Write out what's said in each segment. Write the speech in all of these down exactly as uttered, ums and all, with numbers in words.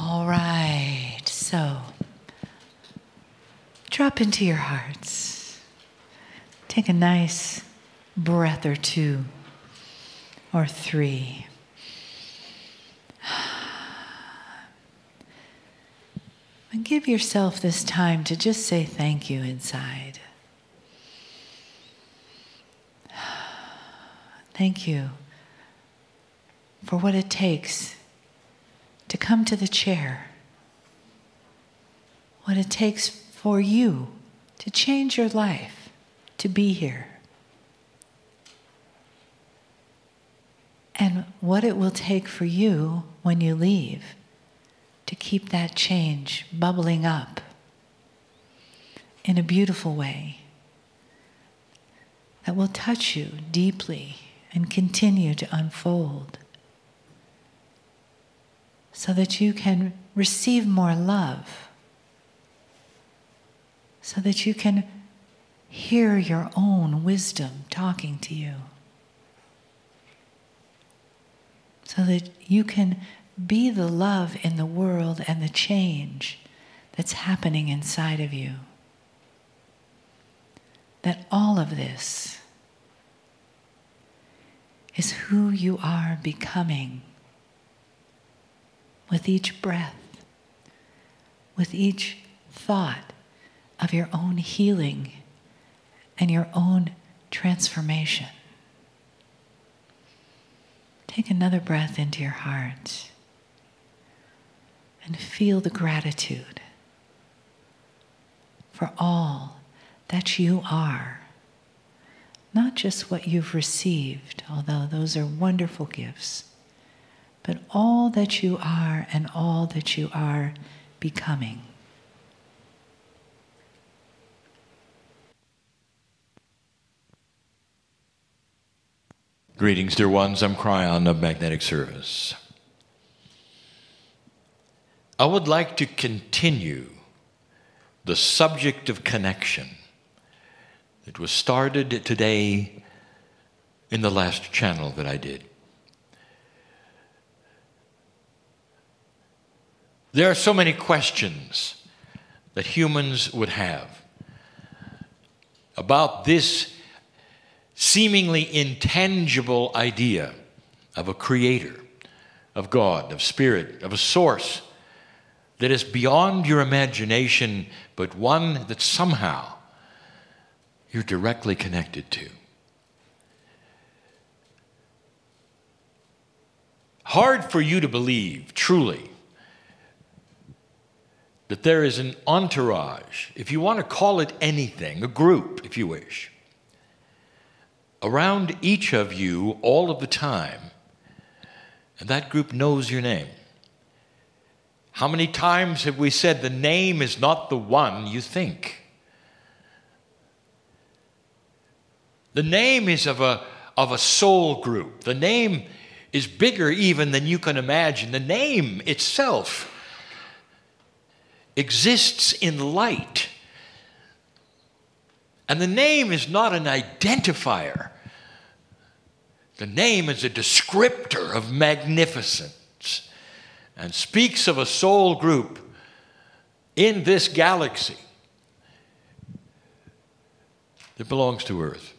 All right, so drop into your hearts. Take a nice breath or two or three. And give yourself this time to just say thank you inside. Thank you for what it takes to come to the chair. What it takes for you to change your life, to be here. And what it will take for you when you leave to keep that change bubbling up in a beautiful way that will touch you deeply and continue to unfold so that you can receive more love, so that you can hear your own wisdom talking to you, so that you can be the love in the world and the change that's happening inside of you. That all of this is who you are becoming with each breath, with each thought of your own healing and your own transformation. Take another breath into your heart and feel the gratitude for all that you are. Not just what you've received, although those are wonderful gifts, but all that you are and all that you are becoming. Greetings, dear ones. I'm Cryon of Magnetic Service. I would like to continue the subject of connection that was started today in the last channel that I did. There are so many questions that humans would have about this seemingly intangible idea of a creator, of God, of spirit, of a source that is beyond your imagination, but one that somehow you're directly connected to. Hard for you to believe, truly, that there is an entourage, if you want to call it anything, a group, if you wish, around each of you all of the time, and that group knows your name. How many times have we said the name is not the one you think? The name is of a, of a soul group. The name is bigger even than you can imagine. The name itself exists in light. And the name is not an identifier. The name is a descriptor of magnificence and speaks of a soul group in this galaxy that belongs to Earth.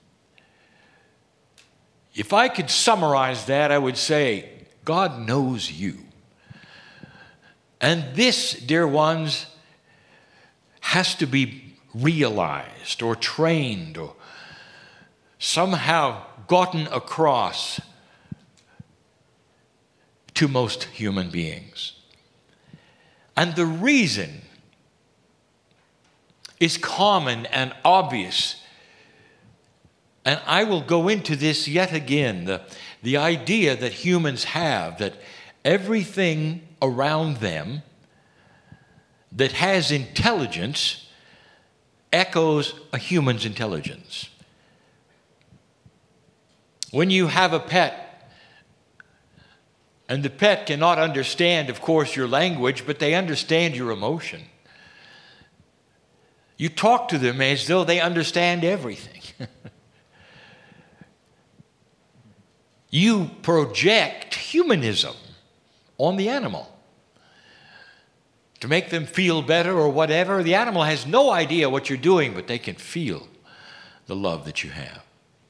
If I could summarize that, I would say, God knows you. And this, dear ones, has to be realized or trained or somehow gotten across to most human beings. And the reason is common and obvious. And I will go into this yet again, the, the idea that humans have that everything around them that has intelligence echoes a human's intelligence. When you have a pet, and the pet cannot understand, of course, your language, but they understand your emotion. You talk to them as though they understand everything. You project humanism on the animal. to make them feel better or whatever. The animal has no idea what you're doing, but they can feel the love that you have.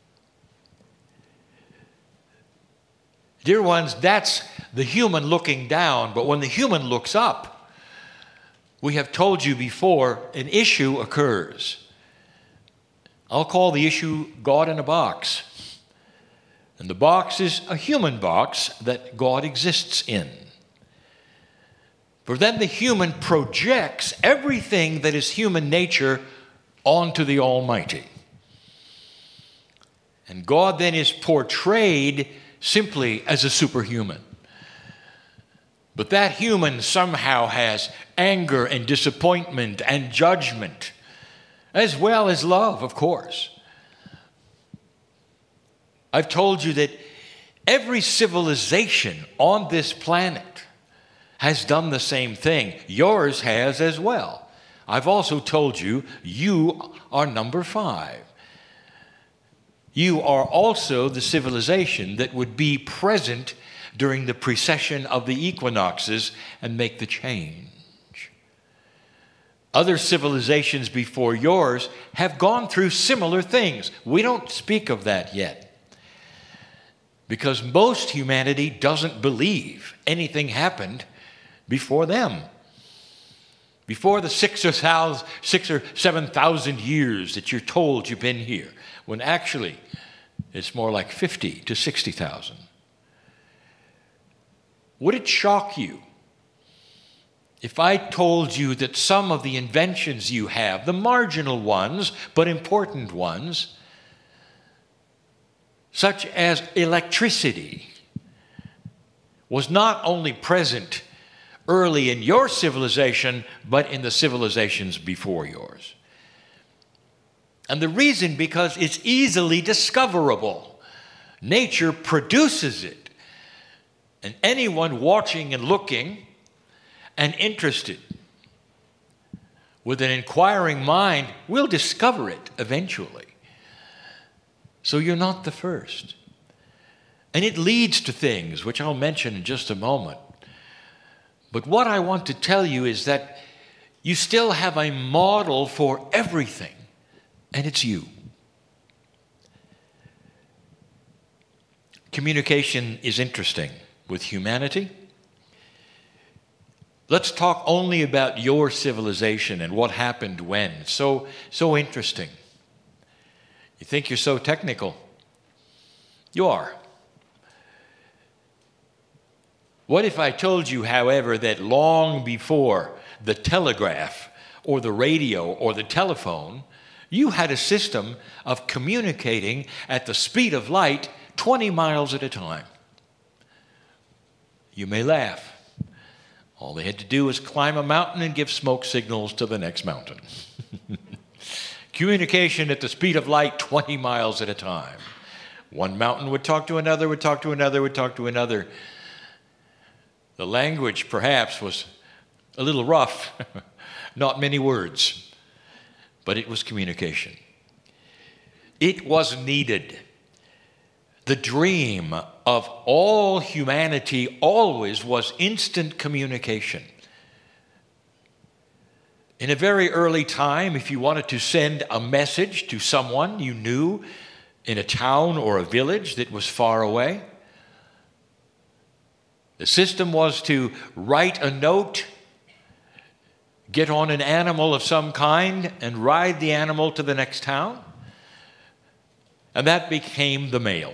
Dear ones, that's the human looking down, but when the human looks up, we have told you before, an issue occurs. I'll call the issue God in a box. And the box is a human box that God exists in. For then the human projects everything that is human nature onto the Almighty. And God then is portrayed simply as a superhuman. But that human somehow has anger and disappointment and judgment, as well as love, of course. I've told you that every civilization on this planet has done the same thing. Yours has as well. I've also told you, you are number five. You are also the civilization that would be present during the precession of the equinoxes and make the change. Other civilizations before yours have gone through similar things. We don't speak of that yet, because most humanity doesn't believe anything happened before them. Before the six or, thousand, six or seven thousand years that you're told you've been here, when actually it's more like fifty to sixty thousand. Would it shock you if I told you that some of the inventions you have, the marginal ones, but important ones, such as electricity, was not only present early in your civilization, but in the civilizations before yours? And the reason, because it's easily discoverable. Nature produces it. And anyone watching and looking and interested with an inquiring mind will discover it eventually. So you're not the first. And it leads to things which I'll mention in just a moment. But what I want to tell you is that you still have a model for everything, and it's you. Communication is interesting with humanity. Let's talk only about your civilization and what happened when. So, so interesting. You think you're so technical. You are. What if I told you, however, that long before the telegraph or the radio or the telephone, you had a system of communicating at the speed of light twenty miles at a time? You may laugh. All they had to do was climb a mountain and give smoke signals to the next mountain. Communication at the speed of light, twenty miles at a time. One mountain would talk to another, would talk to another, would talk to another. The language, perhaps, was a little rough. Not many words. But it was communication. It was needed. The dream of all humanity always was instant communication. In a very early time, if you wanted to send a message to someone you knew in a town or a village that was far away, the system was to write a note, get on an animal of some kind, and ride the animal to the next town. And that became the mail.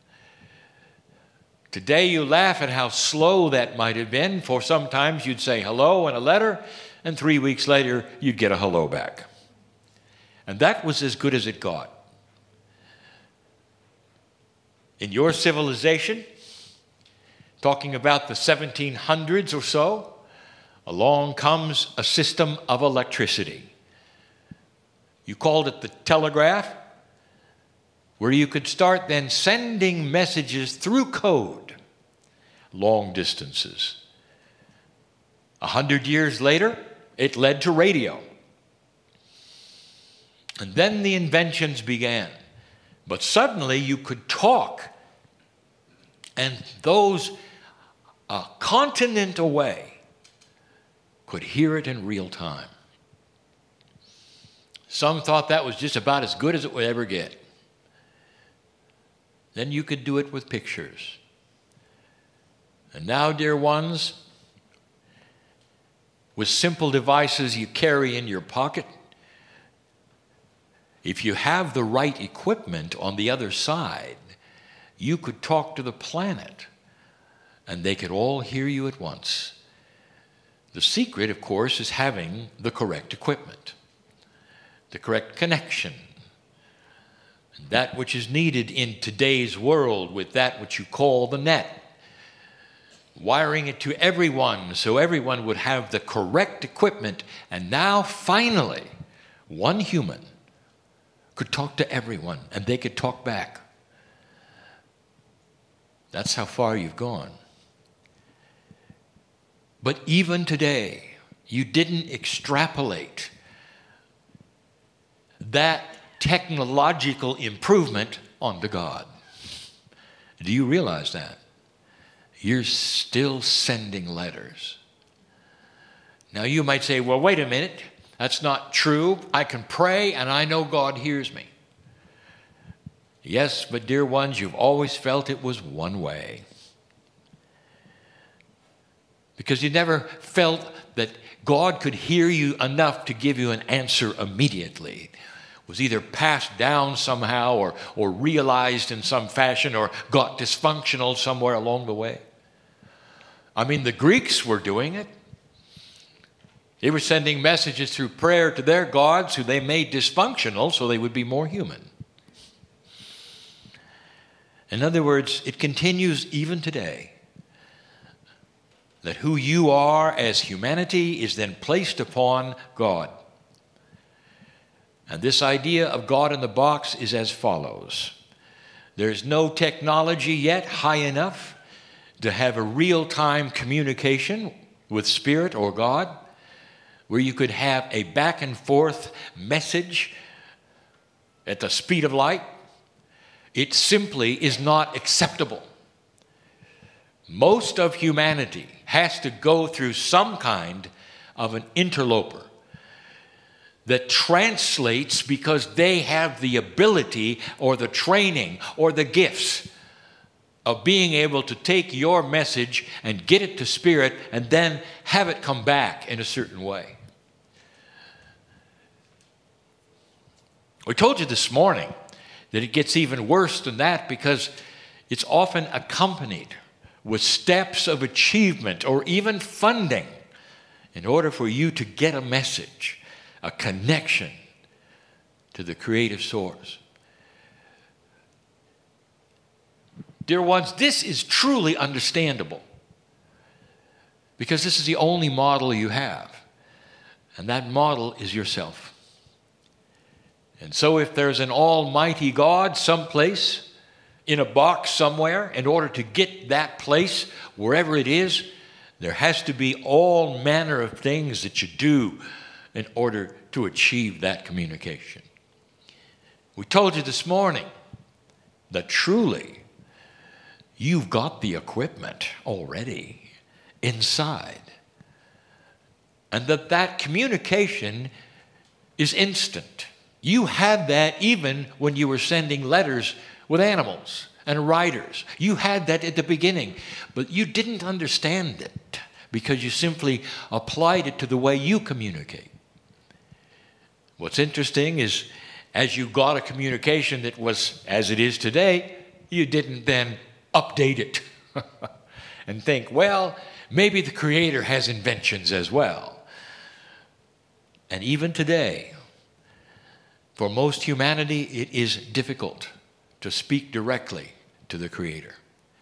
Today you laugh at how slow that might have been, for sometimes you'd say hello in a letter, and three weeks later you'd get a hello back. And that was as good as it got. In your civilization, talking about the seventeen hundreds or so, along comes a system of electricity. You called it the telegraph, where you could start then sending messages through code, long distances. A hundred years later, it led to radio. And then the inventions began. But suddenly you could talk, and those a continent away could hear it in real time. Some thought that was just about as good as it would ever get. Then you could do it with pictures. And now, dear ones, with simple devices you carry in your pocket, if you have the right equipment on the other side, you could talk to the planet, and they could all hear you at once. The secret, of course, is having the correct equipment, the correct connection, and that which is needed in today's world with that which you call the net. Wiring it to everyone so everyone would have the correct equipment. And now, finally, one human could talk to everyone and they could talk back. That's how far you've gone. But even today, you didn't extrapolate that technological improvement onto God. Do you realize that? You're still sending letters. Now you might say, well, wait a minute. That's not true. I can pray and I know God hears me. Yes, but dear ones, you've always felt it was one way. Because you never felt that God could hear you enough to give you an answer immediately. It was either passed down somehow or, or realized in some fashion or got dysfunctional somewhere along the way. I mean, the Greeks were doing it. They were sending messages through prayer to their gods who they made dysfunctional so they would be more human. In other words, it continues even today that who you are as humanity is then placed upon God. And this idea of God in the box is as follows. There's no technology yet high enough to have a real-time communication with Spirit or God, where you could have a back and forth message at the speed of light. It simply is not acceptable. Most of humanity has to go through some kind of an interloper that translates because they have the ability or the training or the gifts of being able to take your message and get it to Spirit and then have it come back in a certain way. We told you this morning that it gets even worse than that because it's often accompanied with steps of achievement or even funding in order for you to get a message, a connection to the creative source. Dear ones, this is truly understandable because this is the only model you have, and that model is yourself. And so if there's an almighty God someplace in a box somewhere, in order to get that place, wherever it is, there has to be all manner of things that you do in order to achieve that communication. We told you this morning that truly you've got the equipment already inside, and that that communication is instant. You had that even when you were sending letters with animals and writers. You had that at the beginning, but you didn't understand it because you simply applied it to the way you communicate. What's interesting is as you got a communication that was as it is today, you didn't then update it and think, well, maybe the Creator has inventions as well. And even today, for most humanity, it is difficult to speak directly to the Creator.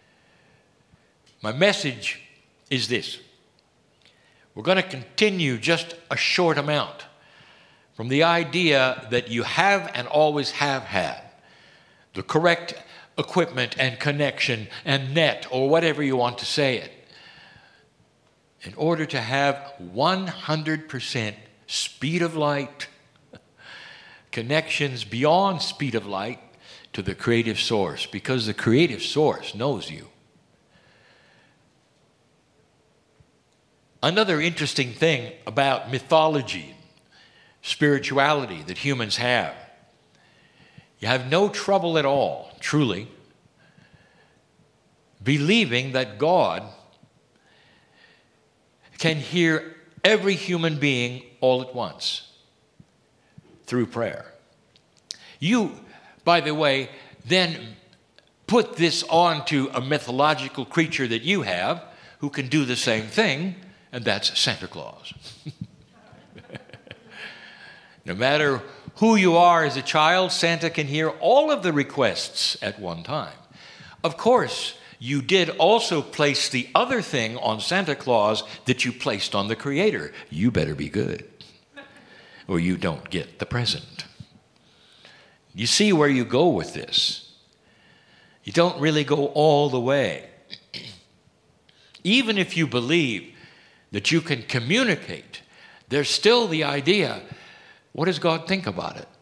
My message is this. We're going to continue just a short amount from the idea that you have and always have had the correct equipment and connection and net, or whatever you want to say it, in order to have one hundred percent speed of light, connections beyond speed of light to the creative source, because the creative source knows you. Another interesting thing about mythology, spirituality that humans have, you have no trouble at all, truly, believing that God can hear every human being all at once through prayer. You, by the way, then put this on to a mythological creature that you have who can do the same thing, and that's Santa Claus. No matter who you are as a child, Santa can hear all of the requests at one time. Of course, you did also place the other thing on Santa Claus that you placed on the Creator. You better be good, or you don't get the present. You see where you go with this. You don't really go all the way. Even if you believe that you can communicate, there's still the idea, what does God think about it?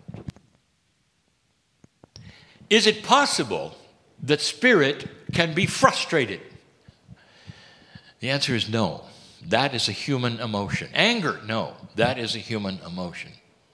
Is it possible that spirit can be frustrated? The answer is no. That is a human emotion. Anger, no. That is a human emotion.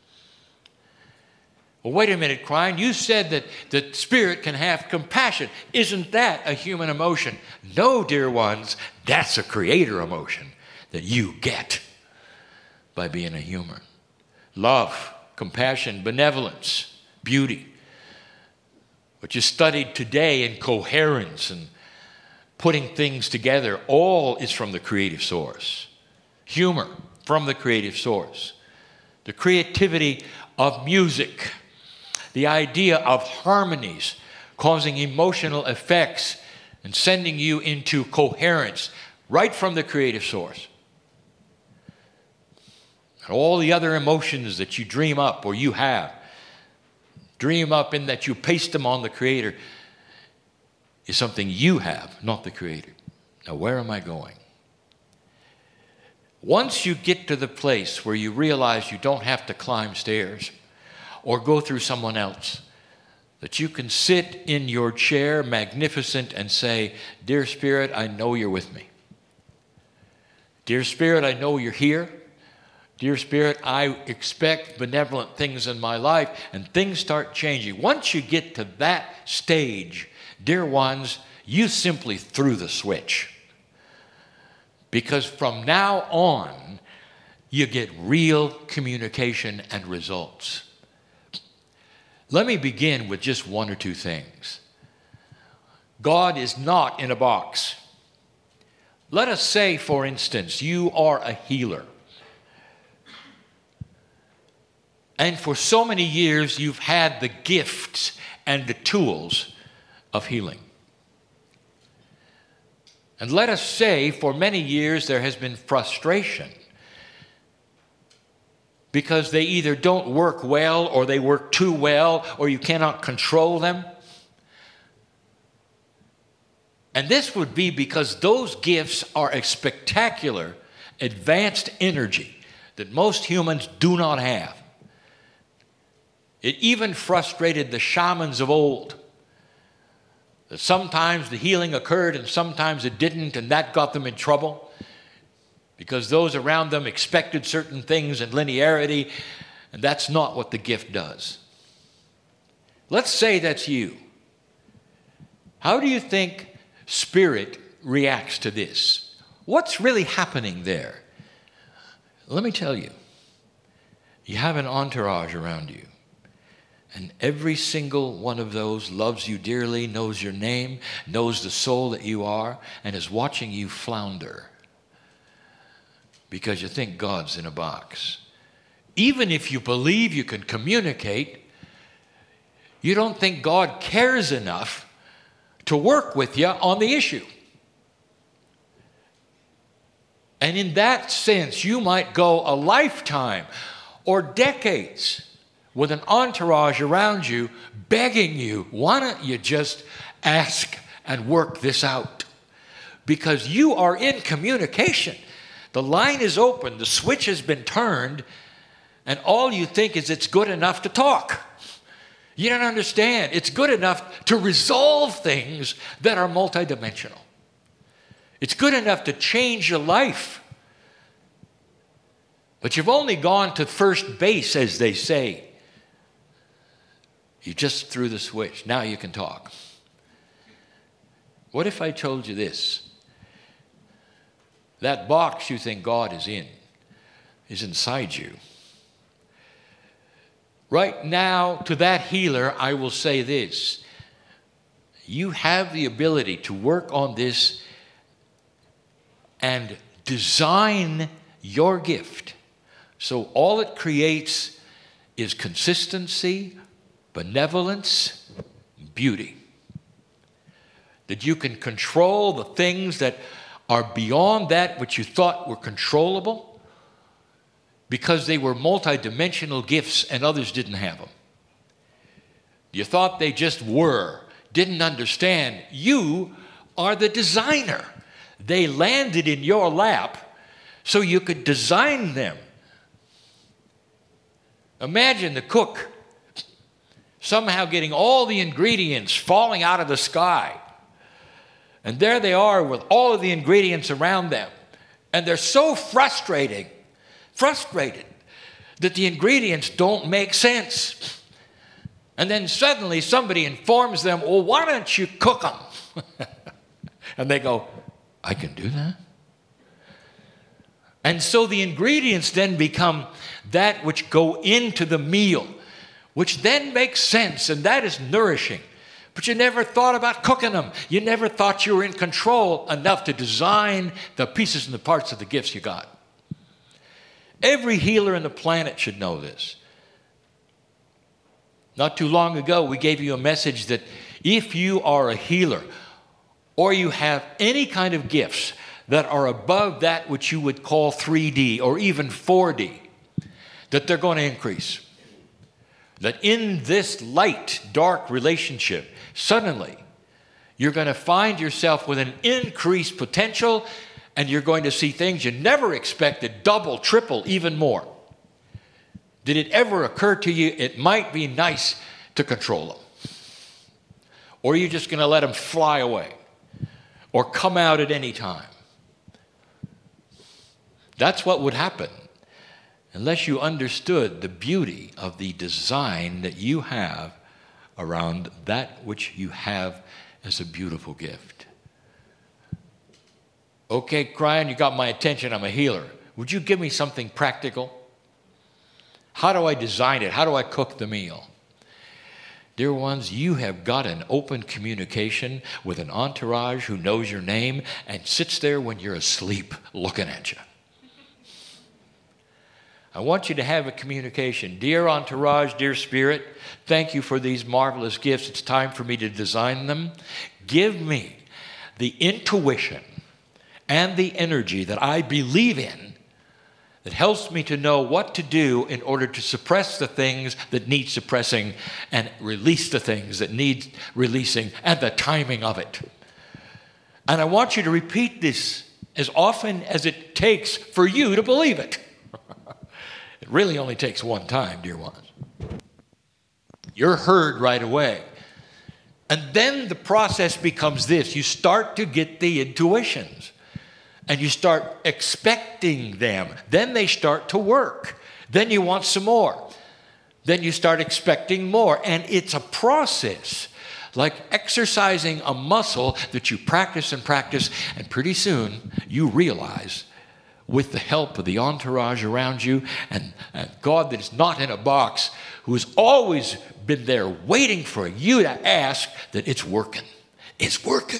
Well, wait a minute, Klein. You said that, that spirit can have compassion. Isn't that a human emotion? No, dear ones, that's a creator emotion that you get by being a human. Love, compassion, benevolence, beauty. What you studied today in coherence and putting things together, all is from the creative source. Humor, from the creative source. The creativity of music. The idea of harmonies causing emotional effects and sending you into coherence right from the creative source. And all the other emotions that you dream up or you have, dream up in that you paste them on the Creator, is something you have, not the Creator. Now, where am I going? Once you get to the place where you realize you don't have to climb stairs or go through someone else, that you can sit in your chair magnificent and say, Dear Spirit, I know you're with me. Dear Spirit, I know you're here. Dear Spirit, I expect benevolent things in my life, and things start changing. Once you get to that stage, dear ones, you simply threw the switch. Because from now on, you get real communication and results. Let me begin with just one or two things. God is not in a box. Let us say, for instance, you are a healer. And for so many years, you've had the gifts and the tools of healing. And let us say, for many years, there has been frustration because they either don't work well or they work too well or you cannot control them. And this would be because those gifts are a spectacular, advanced energy that most humans do not have. It even frustrated the shamans of old. That sometimes the healing occurred and sometimes it didn't, and that got them in trouble because those around them expected certain things in linearity, and that's not what the gift does. Let's say that's you. How do you think spirit reacts to this? What's really happening there? Let me tell you. You have an entourage around you. And every single one of those loves you dearly, knows your name, knows the soul that you are, and is watching you flounder because you think God's in a box. Even if you believe you can communicate, you don't think God cares enough to work with you on the issue. And in that sense, you might go a lifetime or decades with an entourage around you begging you, why don't you just ask and work this out? Because you are in communication. The line is open, the switch has been turned, and all you think is it's good enough to talk. You don't understand. It's good enough to resolve things that are multidimensional. It's good enough to change your life. But you've only gone to first base, as they say. You just threw the switch. Now you can talk. What if I told you this? That box you think God is in is inside you. Right now, to that healer, I will say this. You have the ability to work on this and design your gift. So all it creates is consistency, benevolence, beauty. That you can control the things that are beyond that which you thought were controllable because they were multidimensional gifts and others didn't have them. You thought they just were, didn't understand. You are the designer. They landed in your lap so you could design them. Imagine the cook somehow getting all the ingredients falling out of the sky. And there they are with all of the ingredients around them. And they're so frustrating, frustrated that the ingredients don't make sense. And then suddenly somebody informs them, well, why don't you cook them? And they go, I can do that? And so the ingredients then become that which go into the meal, which then makes sense, and that is nourishing. But you never thought about cooking them. You never thought you were in control enough to design the pieces and the parts of the gifts you got. Every healer on the planet should know this. Not too long ago, we gave you a message that if you are a healer or you have any kind of gifts that are above that which you would call three D or even four D, that they're going to increase. That in this light-dark relationship, suddenly you're going to find yourself with an increased potential and you're going to see things you never expected, double, triple, even more. Did it ever occur to you it might be nice to control them? Or are you just going to let them fly away or come out at any time? That's what would happen unless you understood the beauty of the design that you have around that which you have as a beautiful gift. Okay, Brian, you got my attention. I'm a healer. Would you give me something practical? How do I design it? How do I cook the meal? Dear ones, you have got an open communication with an entourage who knows your name and sits there when you're asleep looking at you. I want you to have a communication. Dear entourage, dear spirit, thank you for these marvelous gifts. It's time for me to design them. Give me the intuition and the energy that I believe in that helps me to know what to do in order to suppress the things that need suppressing and release the things that need releasing and the timing of it. And I want you to repeat this as often as it takes for you to believe it. It really only takes one time, dear ones. You're heard right away. And then the process becomes this. You start to get the intuitions. And you start expecting them. Then they start to work. Then you want some more. Then you start expecting more. And it's a process, like exercising a muscle that you practice and practice. And pretty soon you realize, with the help of the entourage around you and, and God that is not in a box, who has always been there waiting for you to ask, that it's working. It's working.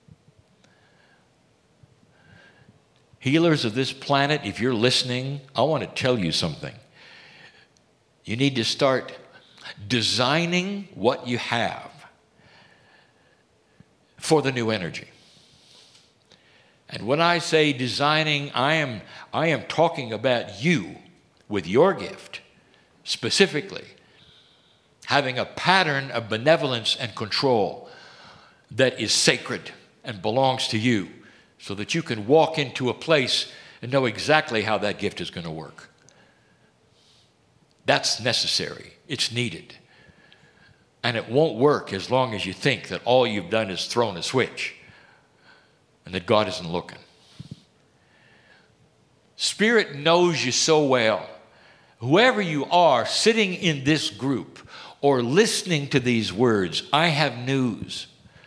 Healers of this planet, if you're listening, I want to tell you something. You need to start designing what you have for the new energy. And when I say designing, I am, I am talking about you with your gift, specifically having a pattern of benevolence and control that is sacred and belongs to you, so that you can walk into a place and know exactly how that gift is going to work. That's necessary. It's needed. And it won't work as long as you think that all you've done is thrown a switch and that God isn't looking. Spirit knows you so well. Whoever you are sitting in this group or listening to these words, I have news.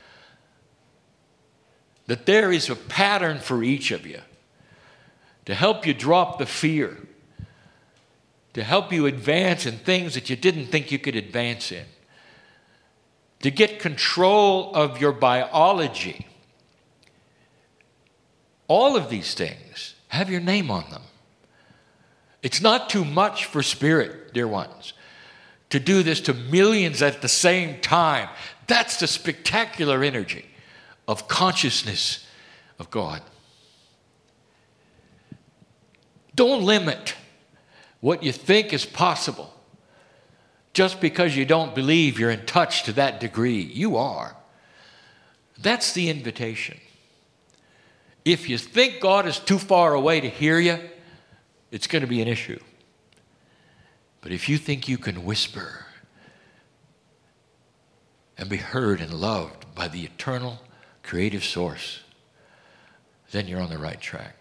That there is a pattern for each of you to help you drop the fear, to help you advance in things that you didn't think you could advance in, to get control of your biology. All of these things have your name on them. It's not too much for Spirit, dear ones, to do this to millions at the same time. That's the spectacular energy of consciousness of God. Don't limit what you think is possible just because you don't believe you're in touch to that degree. You are. That's the invitation. If you think God is too far away to hear you, it's going to be an issue. But if you think you can whisper and be heard and loved by the eternal creative source, then you're on the right track.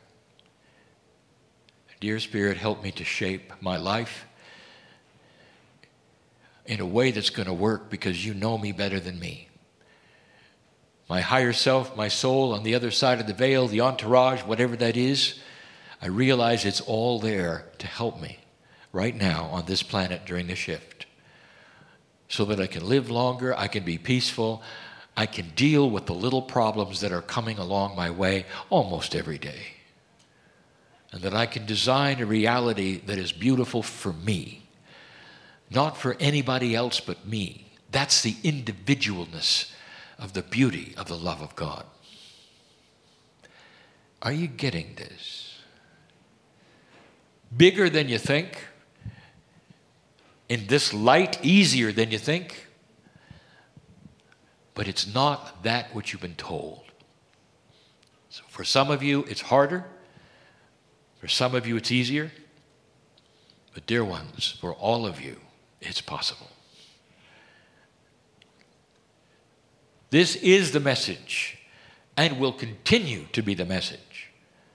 Dear Spirit, help me to shape my life in a way that's going to work because you know me better than me. My higher self, my soul on the other side of the veil, the entourage, whatever that is, I realize it's all there to help me right now on this planet during the shift so that I can live longer, I can be peaceful, I can deal with the little problems that are coming along my way almost every day. And that I can design a reality that is beautiful for me, not for anybody else but me. That's the individualness of the beauty of the love of God. Are you getting this? Bigger than you think? In this light, easier than you think? But it's not that which you've been told. So for some of you, it's harder. For some of you, it's easier. But dear ones, for all of you, it's possible. This is the message and will continue to be the message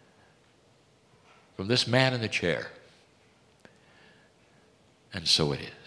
from this man in the chair. And so it is.